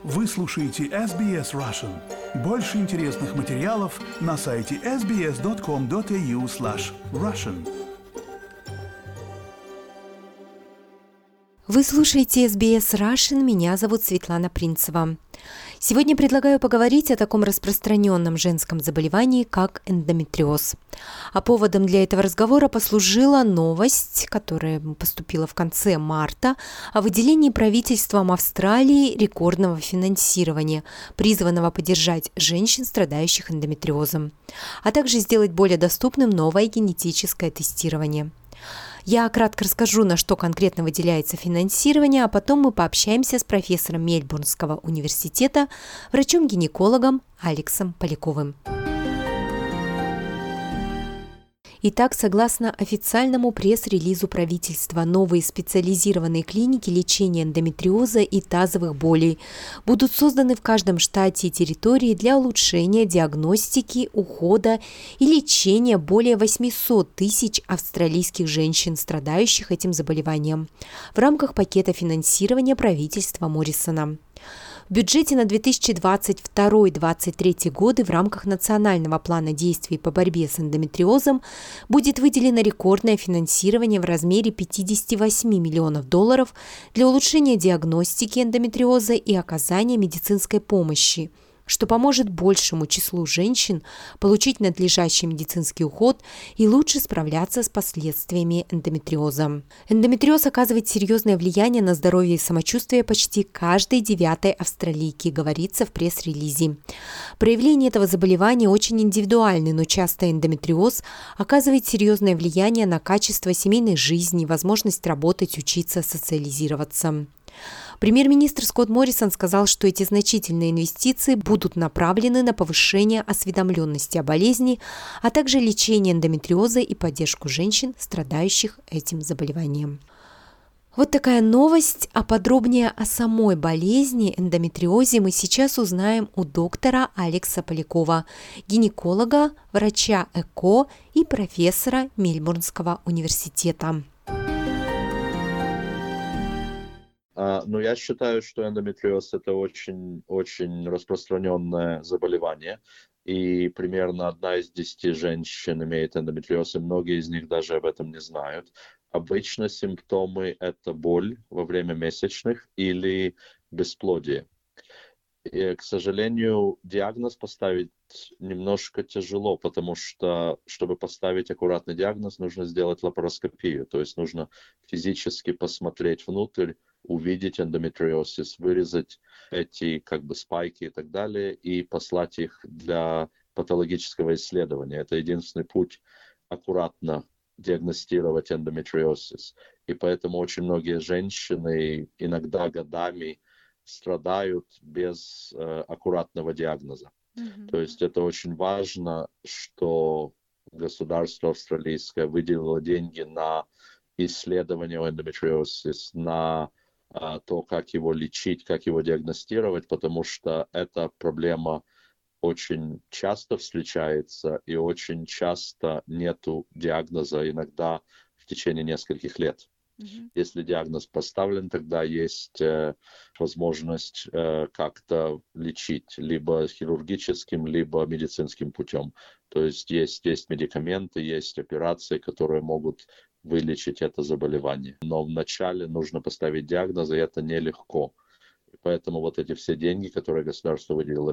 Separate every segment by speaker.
Speaker 1: Вы слушаете SBS Russian. Больше интересных материалов на сайте sbs.com.au/russian.
Speaker 2: Вы слушаете SBS Russian. Меня зовут Светлана Принцева. Сегодня предлагаю поговорить о таком распространенном женском заболевании, как эндометриоз. А поводом для этого разговора послужила новость, которая поступила в конце марта, о выделении правительством Австралии рекордного финансирования, призванного поддержать женщин, страдающих эндометриозом, а также сделать более доступным новое генетическое тестирование. Я кратко расскажу, на что конкретно выделяется финансирование, а потом мы пообщаемся с профессором Мельбурнского университета, врачом-гинекологом Алексом Поляковым. Итак, согласно официальному пресс-релизу правительства, новые специализированные клиники лечения эндометриоза и тазовых болей будут созданы в каждом штате и территории для улучшения диагностики, ухода и лечения более 800 тысяч австралийских женщин, страдающих этим заболеванием, в рамках пакета финансирования правительства Моррисона. В бюджете на 2022-2023 годы в рамках Национального плана действий по борьбе с эндометриозом будет выделено рекордное финансирование в размере $58 миллионов для улучшения диагностики эндометриоза и оказания медицинской помощи, что поможет большему числу женщин получить надлежащий медицинский уход и лучше справляться с последствиями эндометриоза. Эндометриоз оказывает серьезное влияние на здоровье и самочувствие почти каждой 9-й австралийки, говорится в пресс-релизе. Проявление этого заболевания очень индивидуальны, но часто эндометриоз оказывает серьезное влияние на качество семейной жизни, возможность работать, учиться, социализироваться. Премьер-министр Скотт Моррисон сказал, что эти значительные инвестиции будут направлены на повышение осведомленности о болезни, а также лечение эндометриоза и поддержку женщин, страдающих этим заболеванием. Вот такая новость, а подробнее о самой болезни эндометриозе мы сейчас узнаем у доктора Алекса Полякова, гинеколога, врача-ЭКО и профессора Мельбурнского университета.
Speaker 3: Но я считаю, что эндометриоз – это очень распространенное заболевание, и примерно 1 из 10 женщин имеет эндометриоз, и многие из них даже об этом не знают. Обычно симптомы – это боль во время месячных или бесплодие. И, к сожалению, диагноз поставить немножко тяжело, потому что, чтобы поставить аккуратный диагноз, нужно сделать лапароскопию, то есть нужно физически посмотреть внутрь, увидеть эндометриоз, вырезать эти спайки и так далее, и послать их для патологического исследования. Это единственный путь аккуратно диагностировать эндометриоз. И поэтому очень многие женщины иногда годами страдают без аккуратного диагноза. То есть это очень важно, что государство австралийское выделило деньги на исследование эндометриоза, на то, как его лечить, как его диагностировать, потому что эта проблема очень часто встречается и очень часто нету диагноза, иногда в течение нескольких лет. Если диагноз поставлен, тогда есть возможность как-то лечить либо хирургическим, либо медицинским путем. То есть есть медикаменты, есть операции, которые могут вылечить это заболевание. Но вначале нужно поставить диагноз, и это нелегко. И поэтому вот эти все деньги, которые государство выделило,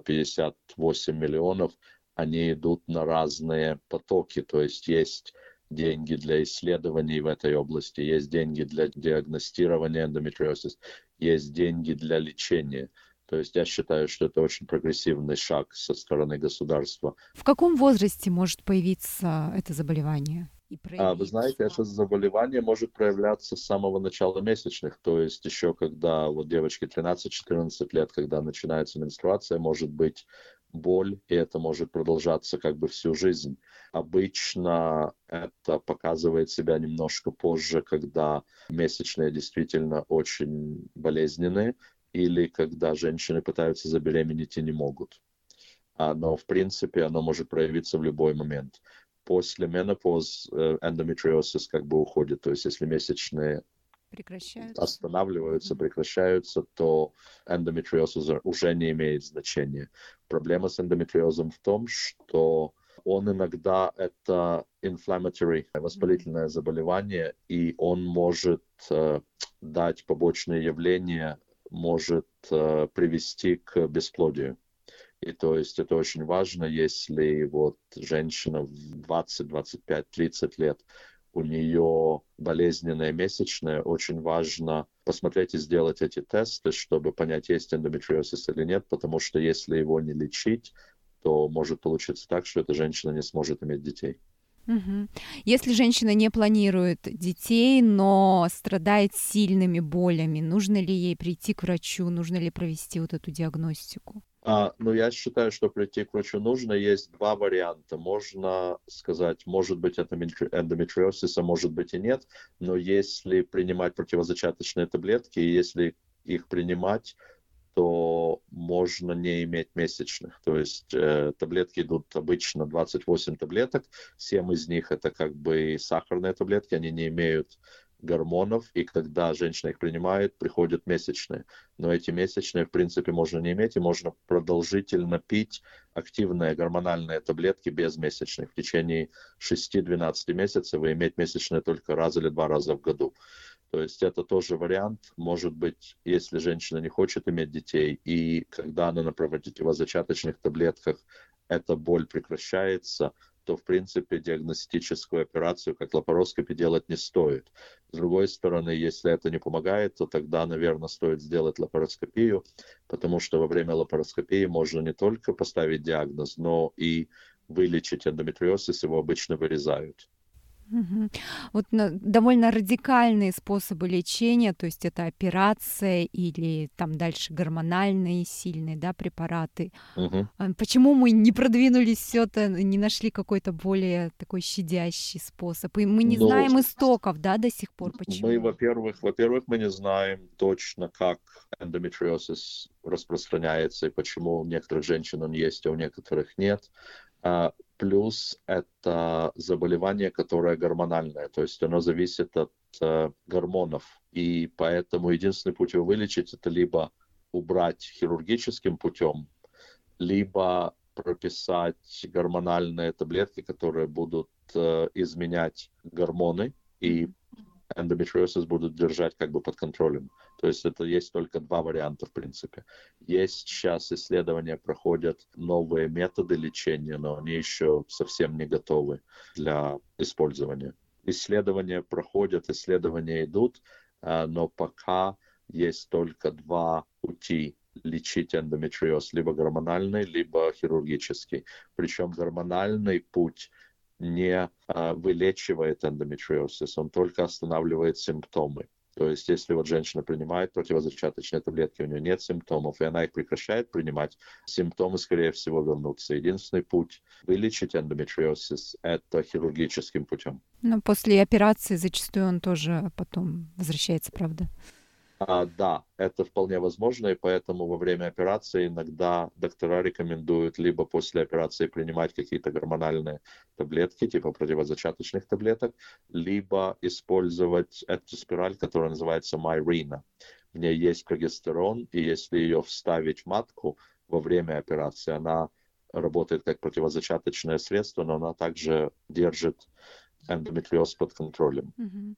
Speaker 3: 58 миллионов, они идут на разные потоки. То есть деньги для исследований в этой области, есть деньги для диагностирования эндометриоза, есть деньги для лечения. То есть я считаю, что это очень прогрессивный шаг со стороны государства.
Speaker 2: В каком возрасте может появиться это заболевание?
Speaker 3: Вы знаете, это заболевание может проявляться с самого начала месячных, то есть еще когда девочке 13-14 лет, когда начинается менструация, может быть боль, и это может продолжаться всю жизнь. Обычно это показывает себя немножко позже, когда месячные действительно очень болезненные, или когда женщины пытаются забеременеть и не могут. Но в принципе оно может проявиться в любой момент. После менопаузы эндометриоз уходит. То есть если месячные останавливаются, прекращаются, то эндометриоз уже не имеет значения. Проблема с эндометриозом в том, что он иногда это inflammatory, воспалительное заболевание, и он может дать побочные явления, может привести к бесплодию. И то есть это очень важно, если вот женщина в 20, 25, 30 лет, у нее болезненная месячная, очень важно посмотреть и сделать эти тесты, чтобы понять, есть эндометриоз или нет, потому что если его не лечить, то может получиться так, что эта женщина не сможет иметь детей.
Speaker 2: Угу. Если женщина не планирует детей, но страдает сильными болями, нужно ли ей прийти к врачу, нужно ли провести вот эту диагностику?
Speaker 3: Ну, я считаю, что прийти к врачу нужно. Есть два варианта. Можно сказать, может быть, это эндометриоз, а может быть и нет. Но если принимать противозачаточные таблетки, и если их принимать, то можно не иметь месячных. То есть таблетки идут обычно 28 таблеток. 7 из них это как бы сахарные таблетки, они не имеют гормонов, и когда женщина их принимает, приходят месячные. Но эти месячные, в принципе, можно не иметь, и можно продолжительно пить активные гормональные таблетки без месячных. В течение 6-12 месяцев и иметь месячные только раз или 2 раза в году. То есть это тоже вариант. Может быть, если женщина не хочет иметь детей, и когда она на противозачаточных таблетках, эта боль прекращается, то, в принципе, диагностическую операцию, как лапароскопию, делать не стоит. С другой стороны, если это не помогает, то тогда, наверное, стоит сделать лапароскопию, потому что во время лапароскопии можно не только поставить диагноз, но и вылечить эндометриоз, если его обычно вырезают.
Speaker 2: Угу. Вот довольно радикальные способы лечения, то есть это операция или там дальше гормональные сильные, да, препараты.
Speaker 3: Угу.
Speaker 2: Почему мы не продвинулись все это, не нашли какой-то более такой щадящий способ? И мы не знаем истоков, да, до сих пор. Почему?
Speaker 3: Мы, во-первых, мы не знаем точно, как эндометриоз распространяется и почему у некоторых женщин он есть, а у некоторых нет. Плюс это заболевание, которое гормональное, то есть оно зависит от гормонов. И поэтому единственный путь его вылечить — это либо убрать хирургическим путем, либо прописать гормональные таблетки, которые будут изменять гормоны, и эндометриоз будут держать как бы под контролем. То есть это есть только два варианта, в принципе. Есть сейчас исследования, проходят новые методы лечения, но они еще совсем не готовы для использования. Исследования проходят, исследования идут, но пока есть только два пути лечить эндометриоз, либо гормональный, либо хирургический. Причем гормональный путь не вылечивает эндометриоз, он только останавливает симптомы. То есть, если вот женщина принимает противозачаточные таблетки, у нее нет симптомов, и она их прекращает принимать, симптомы, скорее всего, вернутся. Единственный путь вылечить эндометриоз — это хирургическим путем.
Speaker 2: Но после операции зачастую он тоже потом возвращается, правда?
Speaker 3: Да, это вполне возможно, и поэтому во время операции иногда доктора рекомендуют либо после операции принимать какие-то гормональные таблетки, типа противозачаточных таблеток, либо использовать эту спираль, которая называется Mirena. В ней есть прогестерон, и если ее вставить в матку во время операции, она работает как противозачаточное средство, но она также держит эндометриоз под контролем.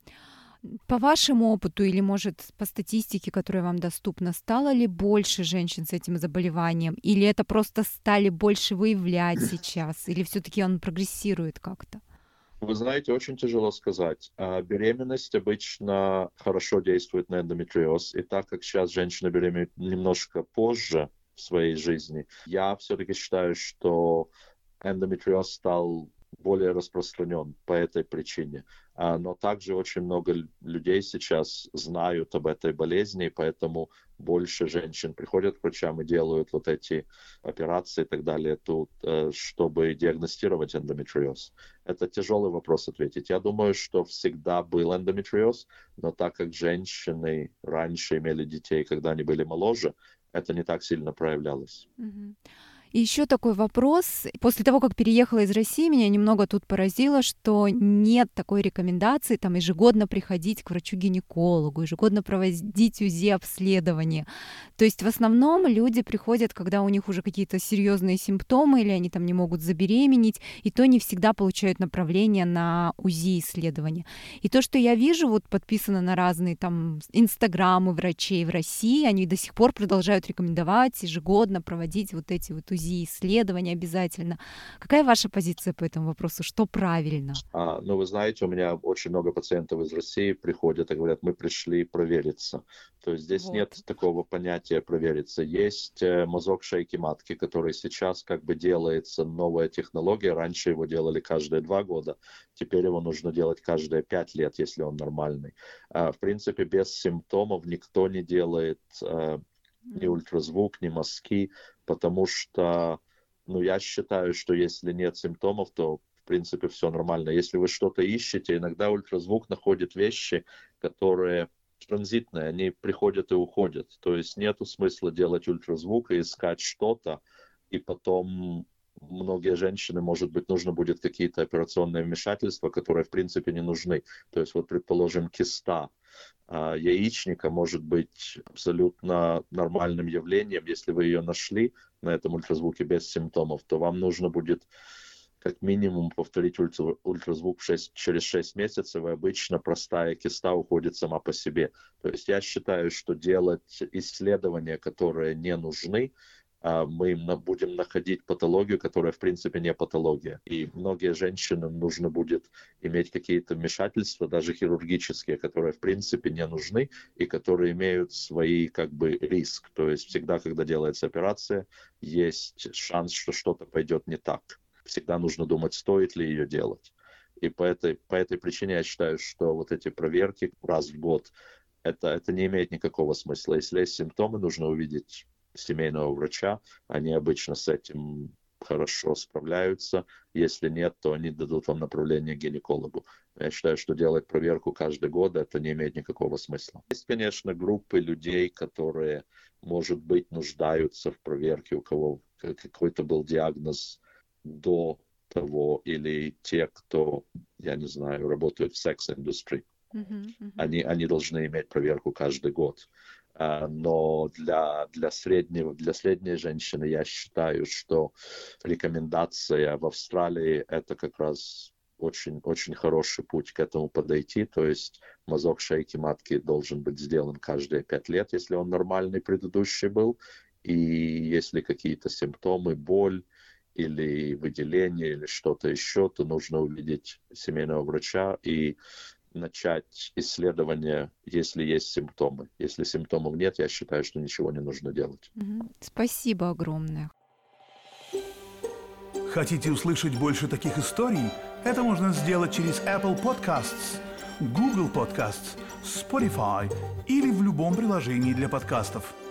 Speaker 2: По вашему опыту или, может, по статистике, которая вам доступна, стало ли больше женщин с этим заболеванием? Или это просто стали больше выявлять сейчас? Или все-таки он прогрессирует как-то?
Speaker 3: Вы знаете, очень тяжело сказать. Беременность обычно хорошо действует на эндометриоз. И так как сейчас женщина беременеет немножко позже в своей жизни, я все-таки считаю, что эндометриоз стал более распространен по этой причине. Но также очень много людей сейчас знают об этой болезни, и поэтому больше женщин приходят к врачам и делают вот эти операции и так далее тут, чтобы диагностировать эндометриоз. Это тяжелый вопрос ответить. Я думаю, что всегда был эндометриоз, но так как женщины раньше имели детей, когда они были моложе, это не так сильно проявлялось.
Speaker 4: И еще такой вопрос. После того, как переехала из России, меня немного тут поразило, что нет такой рекомендации там ежегодно приходить к врачу-гинекологу, ежегодно проводить УЗИ-обследование. То есть в основном люди приходят, когда у них уже какие-то серьезные симптомы, или они там не могут забеременеть, и то не всегда получают направление на УЗИ-исследование. И то, что я вижу, вот подписано на разные там инстаграмы врачей в России, они до сих пор продолжают рекомендовать ежегодно проводить вот эти вот УЗИ-исследования обязательно. Какая ваша позиция по этому вопросу? Что правильно?
Speaker 3: Вы знаете, у меня очень много пациентов из России приходят и говорят, мы пришли провериться. То есть здесь нет такого понятия провериться. Есть мазок шейки матки, который сейчас как бы делается новая технология. Раньше его делали каждые 2 года. Теперь его нужно делать каждые 5 лет, если он нормальный. В принципе, без симптомов никто не делает ни ультразвук, ни мазки, потому что, я считаю, что если нет симптомов, то в принципе все нормально. Если вы что-то ищете, иногда ультразвук находит вещи, которые транзитные, они приходят и уходят. То есть нету смысла делать ультразвук и искать что-то, и потом многие женщины, может быть, нужно будет какие-то операционные вмешательства, которые в принципе не нужны. То есть предположим, киста яичника может быть абсолютно нормальным явлением. Если вы ее нашли на этом ультразвуке без симптомов, то вам нужно будет как минимум повторить ультразвук через 6 месяцев, и обычно простая киста уходит сама по себе. То есть я считаю, что делать исследования, которые не нужны, мы будем находить патологию, которая в принципе не патология. И многие женщинам нужно будет иметь какие-то вмешательства, даже хирургические, которые в принципе не нужны и которые имеют свои как бы риск. То есть всегда, когда делается операция, есть шанс, что что-то пойдет не так. Всегда нужно думать, стоит ли ее делать. И по этой причине я считаю, что вот эти проверки раз в год, это не имеет никакого смысла. Если есть симптомы, нужно увидеть семейного врача. Они обычно с этим хорошо справляются. Если нет, то они дадут вам направление к гинекологу. Я считаю, что делать проверку каждый год, это не имеет никакого смысла. Есть, конечно, группы людей, которые, может быть, нуждаются в проверке, у кого какой-то был диагноз до того, или те, кто, я не знаю, работают в секс-индустрии. Они должны иметь проверку каждый год. Но для средней женщины я считаю, что рекомендация в Австралии это как раз очень, очень хороший путь к этому подойти. То есть мазок шейки матки должен быть сделан каждые 5 лет, если он нормальный предыдущий был. И если какие-то симптомы, боль или выделение, или что-то еще, то нужно увидеть семейного врача и начать исследование, если есть симптомы. Если симптомов нет, я считаю, что ничего не нужно делать.
Speaker 4: Спасибо огромное.
Speaker 1: Хотите услышать больше таких историй? Это можно сделать через Apple Podcasts, Google Podcasts, Spotify или в любом приложении для подкастов.